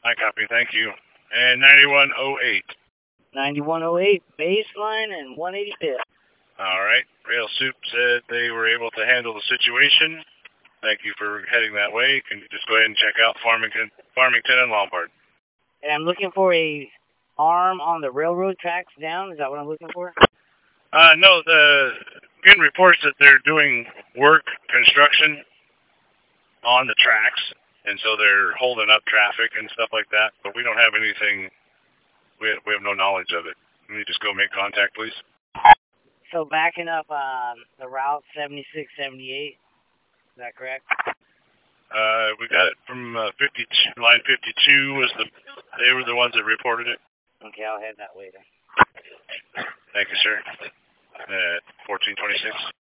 I copy, thank you. And 9108. 9108 baseline and 185th. All right. Rail Soup said they were able to handle the situation. Thank you for heading that way. Can you just go ahead and check out Farmington and Lombard? And I'm looking for a arm on the railroad tracks down. Is that what I'm looking for? No, getting reports that they're doing construction on the tracks, and so they're holding up traffic and stuff like that, but we don't have anything, we have no knowledge of it. Can you just go make contact, please? So backing up the route 7678, is that correct? We got it from line 52 they were the ones that reported it. Okay, I'll head that way then. Thank you, sir. 1426.